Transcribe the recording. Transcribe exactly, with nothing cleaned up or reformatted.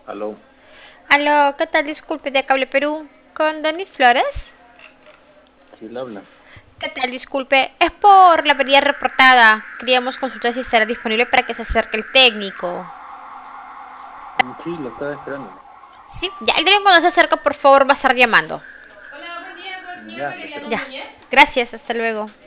Aló, Aló, ¿qué tal? Disculpe, de Cable Perú. ¿Con Denis Flores? sí le habla. ¿Qué tal? Disculpe, es por la avería reportada. Queríamos consultar si estará disponible para que se acerque el técnico. Mm, Sí, lo estaba esperando. Sí, ya, el técnico cuando se acerca, por favor, va a estar llamando. Ya, le espero. Ya, gracias, hasta luego.